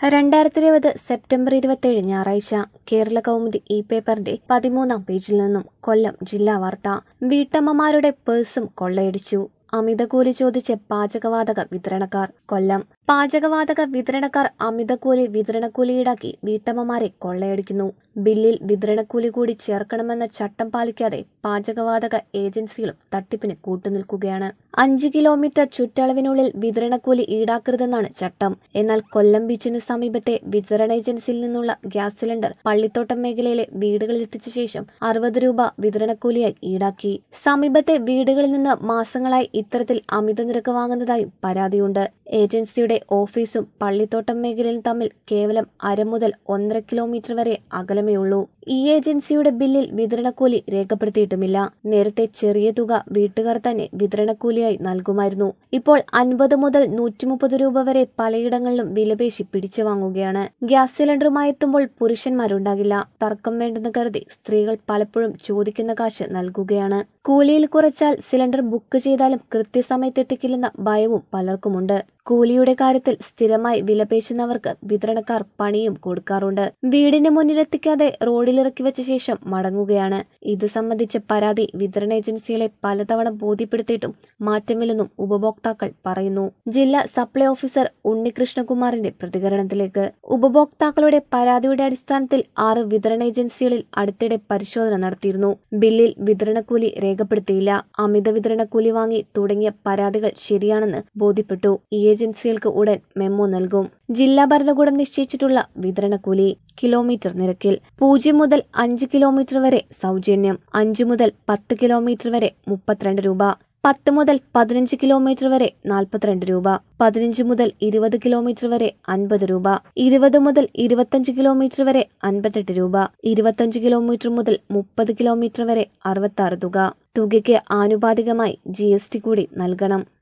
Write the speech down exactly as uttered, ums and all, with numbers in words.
രണ്ടായിരത്തി ഇരുപത് സെപ്റ്റംബർ ഇരുപത്തിയേഴ് ഞായറാഴ്ച കേരള കൗമുദി ഇ പേപ്പറിന്റെ പതിമൂന്നാം പേജിൽ നിന്നും കൊല്ലം ജില്ലാ വാർത്ത. വീട്ടമ്മമാരുടെ പേഴ്സും കൊള്ളയടിച്ചു. അമിതകൂലി ചോദിച്ച് പാചകവാതക വിതരണക്കാർ. കൊല്ലം. പാചകവാതക വിതരണക്കാർ അമിതകൂലി വിതരണക്കൂലി ഈടാക്കി വീട്ടമ്മമാരെ കൊള്ളയടിക്കുന്നു. ബില്ലിൽ വിതരണക്കൂലി കൂടി ചേർക്കണമെന്ന ചട്ടം പാലിക്കാതെ പാചകവാതക ഏജൻസികളും തട്ടിപ്പിന് കൂട്ടുനിൽക്കുകയാണ്. അഞ്ച് കിലോമീറ്റർ ചുറ്റളവിനുള്ളിൽ വിതരണക്കൂലി ഈടാക്കരുതെന്നാണ് ചട്ടം. എന്നാൽ കൊല്ലം ബീച്ചിന് സമീപത്തെ വിതരണ ഏജൻസിയിൽ നിന്നുള്ള ഗ്യാസ് സിലിണ്ടർ പള്ളിത്തോട്ടം മേഖലയിലെ വീടുകളിൽ എത്തിച്ച ശേഷം അറുപത് രൂപ വിതരണക്കൂലിയായി ഈടാക്കി. സമീപത്തെ വീടുകളിൽ നിന്ന് മാസങ്ങളായി ഇത്തരത്തിൽ അമിത നിരക്ക് വാങ്ങുന്നതായും പരാതിയുണ്ട്. ഏജൻസിയുടെ ഓഫീസും പള്ളിത്തോട്ടം മേഖലയും തമ്മിൽ കേവലം അര മുതൽ ഒന്നര കിലോമീറ്റർ വരെ അകലമേയുള്ളൂ. ഈ ഏജൻസിയുടെ ബില്ലിൽ വിതരണക്കൂലി രേഖപ്പെടുത്തിയിട്ടുമില്ല. നേരത്തെ ചെറിയ തുക വീട്ടുകാർ തന്നെ വിതരണക്കൂലിയായി നൽകുമായിരുന്നു. ഇപ്പോൾ അൻപത് മുതൽ നൂറ്റി മുപ്പത് രൂപ വരെ പലയിടങ്ങളിലും വിലപേശി പിടിച്ചു വാങ്ങുകയാണ്. ഗ്യാസ് സിലിണ്ടറുമായി എത്തുമ്പോൾ പുരുഷന്മാരുണ്ടാകില്ല. തർക്കം വേണ്ടെന്ന് കരുതി സ്ത്രീകൾ പലപ്പോഴും ചോദിക്കുന്ന കാശ് നൽകുകയാണ്. കൂലിയിൽ കുറച്ചാൽ സിലിണ്ടർ ബുക്ക് ചെയ്താലും കൃത്യസമയത്ത് എത്തിക്കില്ലെന്ന ഭയവും പലർക്കുമുണ്ട്. കൂലിയുടെ കാര്യത്തിൽ സ്ഥിരമായി വിലപേശുന്നവർക്ക് വിതരണക്കാർ പണിയും കൊടുക്കാറുണ്ട്. വീടിന് മുന്നിലെത്തിക്കാതെ റോഡിലിറക്കി വെച്ച ശേഷം മടങ്ങുകയാണ്. ഇത് സംബന്ധിച്ച പരാതി വിതരണ ഏജൻസികളെ പലതവണ ബോധ്യപ്പെടുത്തിയിട്ടും മാറ്റമില്ലെന്നും ഉപഭോക്താക്കൾ പറയുന്നു. ജില്ലാ സപ്ലൈ ഓഫീസർ ഉണ്ണികൃഷ്ണകുമാറിന്റെ പ്രതികരണത്തിലേക്ക്. ഉപഭോക്താക്കളുടെ പരാതിയുടെ അടിസ്ഥാനത്തിൽ ആറ് വിതരണ ഏജൻസികളിൽ അടുത്തിടെ പരിശോധന നടത്തിയിരുന്നു. ബില്ലിൽ വിതരണക്കൂലി രേഖപ്പെടുത്തിയില്ല, അമിത വിതരണക്കൂലി വാങ്ങി തുടങ്ങിയ പരാതികൾ ശരിയാണെന്ന് ബോധ്യപ്പെട്ടു. ഈ ഏജൻസികൾക്ക് ഉടൻ മെമ്മോ നൽകും. ജില്ലാ ഭരണകൂടം നിശ്ചയിച്ചിട്ടുള്ള വിതരണക്കൂലി കിലോമീറ്റർ നിരക്കിൽ പൂജ്യം മുതൽ അഞ്ച് കിലോമീറ്റർ വരെ സൗജന്യം, അഞ്ചു മുതൽ പത്ത് കിലോമീറ്റർ വരെ മുപ്പത്തിരണ്ട് രൂപ, പത്ത് മുതൽ പതിനഞ്ച് കിലോമീറ്റർ വരെ നാൽപ്പത്തിരണ്ട് രൂപ, പതിനഞ്ച് മുതൽ ഇരുപത് കിലോമീറ്റർ വരെ അൻപത് രൂപ, ഇരുപത് മുതൽ ഇരുപത്തഞ്ച് കിലോമീറ്റർ വരെ അൻപത്തെട്ട് രൂപ, ഇരുപത്തഞ്ച് കിലോമീറ്റർ മുതൽ മുപ്പത് കിലോമീറ്റർ വരെ അറുപത്തി ആറ് തുക. തുകയ്ക്ക് ആനുപാതികമായി ജി എസ് ടി കൂടി നൽകണം.